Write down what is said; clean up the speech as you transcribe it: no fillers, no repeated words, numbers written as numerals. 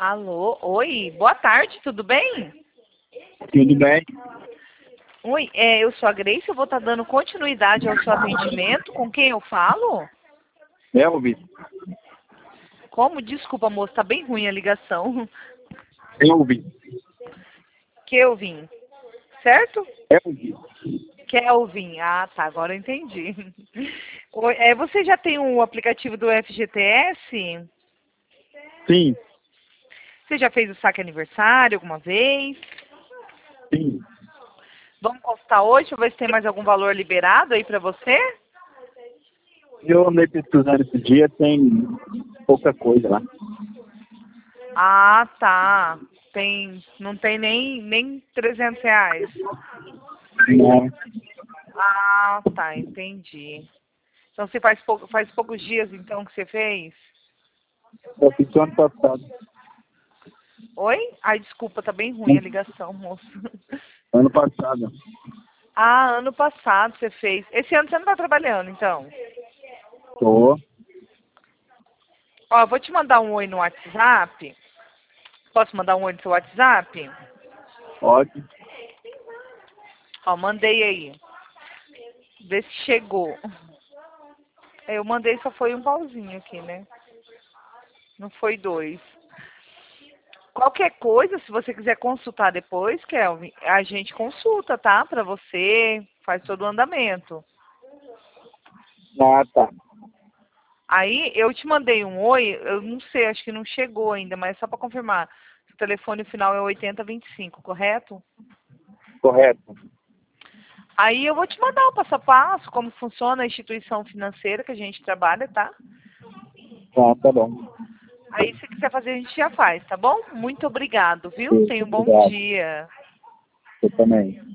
Alô, oi, boa tarde, tudo bem? Tudo bem? Oi, eu sou a Grace, eu vou estar dando continuidade ao seu atendimento. Com quem eu falo? Elvis? Como? Desculpa, moço, tá bem ruim a ligação. Elvis? Kelvin, certo? Elvis? Kelvin, ah tá, agora eu entendi. Oi, você já tem o aplicativo do FGTS? Sim, Você já fez o saque aniversário alguma vez? sim. Vamos consultar hoje para ver se tem mais algum valor liberado aí para você? Eu andei pesquisando esse dia, tem pouca coisa lá. Ah, tá. Não tem nem R$ 300. Não, Ah, tá, entendi. Então você faz poucos dias então que você fez? eu fiz ano passado. Oi? Ai, desculpa, tá bem ruim a ligação, moço. Ano passado. Ah, ano passado você fez. Esse ano você não tá trabalhando, então? Tô. Ó, eu vou te mandar um oi no WhatsApp. Posso mandar um oi no seu WhatsApp? Ótimo. Ó, mandei aí. Vê se chegou. Eu mandei, só foi um pauzinho aqui, né? Não foi dois. Qualquer coisa, se você quiser consultar depois, Kelvin, a gente consulta, tá? Pra você, faz todo o andamento. Ah, tá. Aí, eu te mandei um oi, eu não sei, acho que não chegou ainda, mas só pra confirmar. O telefone final é 8025, correto? Correto. Aí eu vou te mandar o passo a passo, como funciona a instituição financeira que a gente trabalha, tá? Ah, tá bom. Aí, se quiser fazer, a gente já faz, tá bom? Muito obrigado, viu? Sim, Tenha um bom obrigado. dia. Eu também.